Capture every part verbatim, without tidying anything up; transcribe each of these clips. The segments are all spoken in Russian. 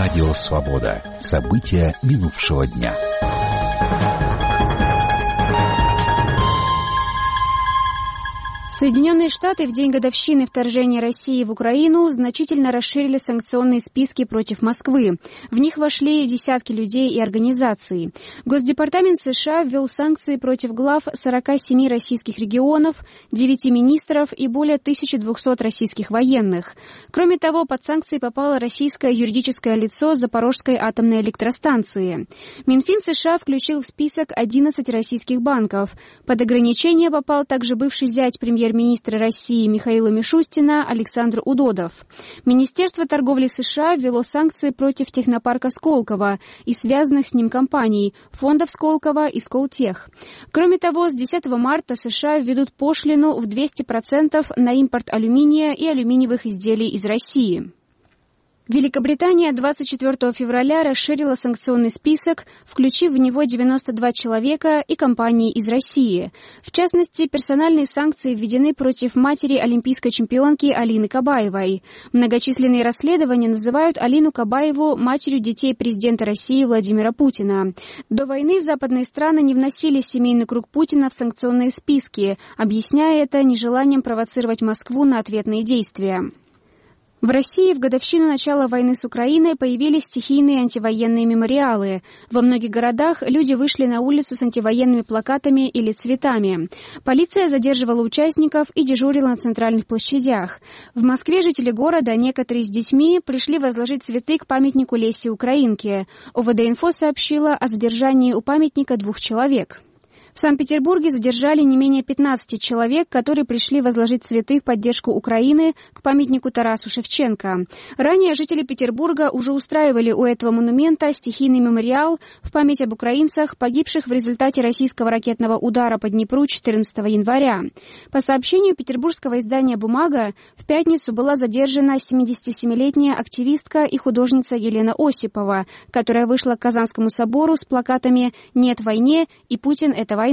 Радио Свобода. События минувшего дня. Соединенные Штаты в день годовщины вторжения России в Украину значительно расширили санкционные списки против Москвы. В них вошли десятки людей и организаций. Госдепартамент США ввел санкции против глав сорока семи российских регионов, девяти министров и более тысячи двухсот российских военных. Кроме того, под санкции попало российское юридическое лицо Запорожской атомной электростанции. Минфин США включил в список одиннадцать российских банков. Под ограничение попал также бывший зять премьер премьер-министра России Михаила Мишустина Александр Удодов. Министерство торговли США ввело санкции против технопарка Сколково и связанных с ним компаний, фондов Сколково и Сколтех. Кроме того, с десятого марта США введут пошлину в двести процентов на импорт алюминия и алюминиевых изделий из России. Великобритания двадцать четвёртого февраля расширила санкционный список, включив в него девяносто два человека и компании из России. В частности, персональные санкции введены против матери олимпийской чемпионки Алины Кабаевой. Многочисленные расследования называют Алину Кабаеву матерью детей президента России Владимира Путина. До войны западные страны не вносили семейный круг Путина в санкционные списки, объясняя это нежеланием провоцировать Москву на ответные действия. В России в годовщину начала войны с Украиной появились стихийные антивоенные мемориалы. Во многих городах люди вышли на улицу с антивоенными плакатами или цветами. Полиция задерживала участников и дежурила на центральных площадях. В Москве жители города, некоторые с детьми, пришли возложить цветы к памятнику Лесе Украинке. ОВД-инфо сообщила о задержании у памятника двух человек. В Санкт-Петербурге задержали не менее пятнадцати человек, которые пришли возложить цветы в поддержку Украины к памятнику Тарасу Шевченко. Ранее жители Петербурга уже устраивали у этого монумента стихийный мемориал в память об украинцах, погибших в результате российского ракетного удара по Днепру четырнадцатого января. По сообщению петербургского издания «Бумага», в пятницу была задержана семидесятисемилетняя активистка и художница Елена Осипова, которая вышла к Казанскому собору с плакатами «Нет войне» и «Путин – это война».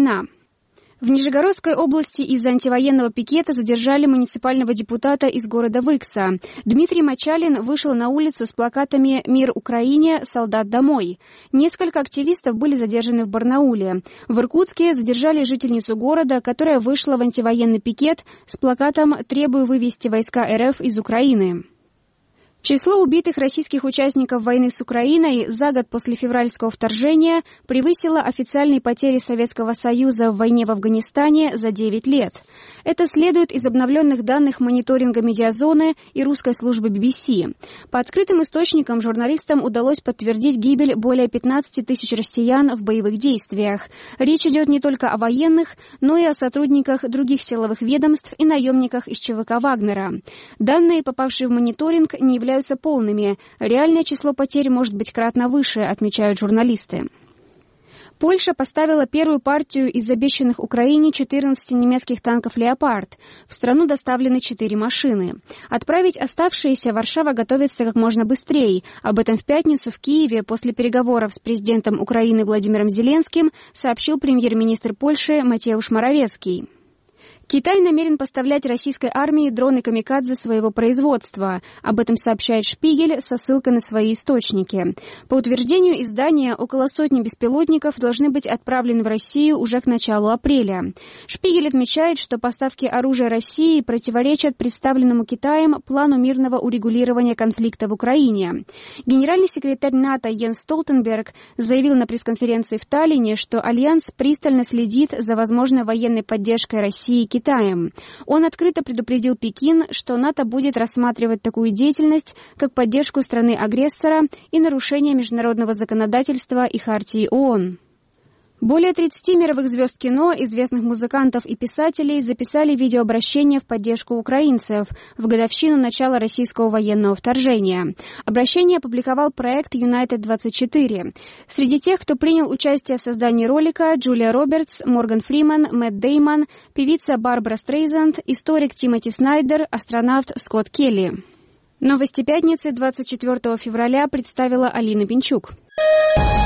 В Нижегородской области из-за антивоенного пикета задержали муниципального депутата из города Выкса. Дмитрий Мочалин вышел на улицу с плакатами «Мир Украине! Солдат домой!». Несколько активистов были задержаны в Барнауле. В Иркутске задержали жительницу города, которая вышла в антивоенный пикет с плакатом «Требую вывести войска РФ из Украины». Число убитых российских участников войны с Украиной за год после февральского вторжения превысило официальные потери Советского Союза в войне в Афганистане за девять лет. Это следует из обновленных данных мониторинга медиазоны и русской службы би би си. По открытым источникам журналистам удалось подтвердить гибель более пятнадцати тысяч россиян в боевых действиях. Речь идет не только о военных, но и о сотрудниках других силовых ведомств и наемниках из ЧВК «Вагнера». Данные, попавшие в мониторинг, не являются полными. Реальное число потерь может быть кратно выше, отмечают журналисты. Польша поставила первую партию из обещанных Украине четырнадцати немецких танков «Леопард». В страну доставлены четыре машины. Отправить оставшиеся Варшава готовится как можно быстрее. Об этом в пятницу в Киеве после переговоров с президентом Украины Владимиром Зеленским сообщил премьер-министр Польши Матеуш Моравецкий. Китай намерен поставлять российской армии дроны «Камикадзе» своего производства. Об этом сообщает «Шпигель» со ссылкой на свои источники. По утверждению издания, около сотни беспилотников должны быть отправлены в Россию уже к началу апреля. «Шпигель» отмечает, что поставки оружия России противоречат представленному Китаем плану мирного урегулирования конфликта в Украине. Генеральный секретарь НАТО Йенс Столтенберг заявил на пресс-конференции в Таллине, что Альянс пристально следит за возможной военной поддержкой России и Китаем. Он открыто предупредил Пекин, что НАТО будет рассматривать такую деятельность, как поддержку страны-агрессора и нарушение международного законодательства и хартии ООН. Более тридцати мировых звезд кино, известных музыкантов и писателей записали видеообращение в поддержку украинцев в годовщину начала российского военного вторжения. Обращение опубликовал проект Юнайтед двадцать четыре. Среди тех, кто принял участие в создании ролика, Джулия Робертс, Морган Фриман, Мэтт Деймон, певица Барбара Стрейзанд, историк Тимоти Снайдер, астронавт Скотт Келли. Новости пятницы двадцать четвёртого февраля представила Алина Пинчук.